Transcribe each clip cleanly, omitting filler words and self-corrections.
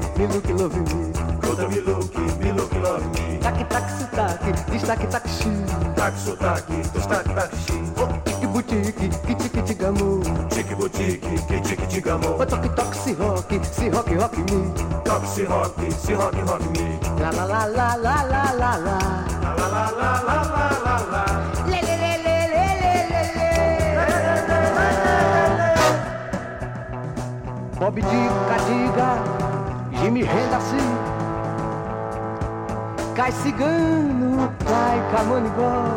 me look, love me. Go to me look, love me. Tac, tac, sotaque, destaque, taxi. Taque, sotaque, destaque, taxi. Tique, boutique, kit, gamu. Tique, boutique, que gamou. Toque, toque, se rock, rock me. Toque, se rock me. La la la la la la la la. La la la la la la la la. Le le le le le le le. Bob Diga, Jimi Hendrix. Cai cigano, cai camonigó.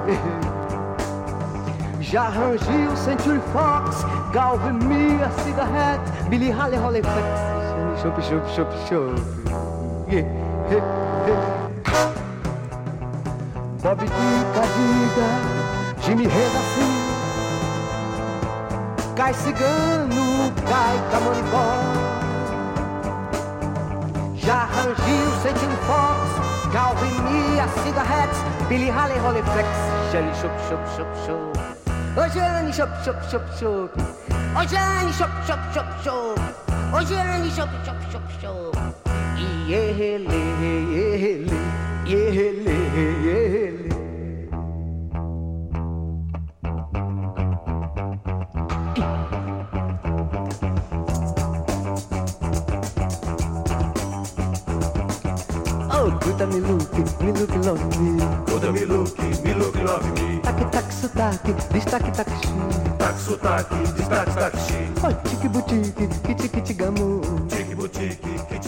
Já arrangiu Century Fox, Galvin Mia, Cigarette, Billy Haley, Hollyflex. Chope, chope, chope, chope. Bob Diga, Jimi Hendrix. Cai cigano, cai camonigó. Já arrangiu Century Fox, Galvin Mia, Cigarettes, Billy Haley, Hollyflex. Jane, chup, chup, chup, chup. Ô Jane, chup, chup, chup, chup. Ô Jane, chup, chup, chup, chup. Ô Jane, chup, chup, chup, chup. Iele, iele, iele, iele. Oh, good me look, love me. Go to me look, love me. Tac, tac, sotaque, destaque, taxi. Taque, sotaque, destaque, taxi. Oh, tique, boutique, kit, gamu. Tique, boutique,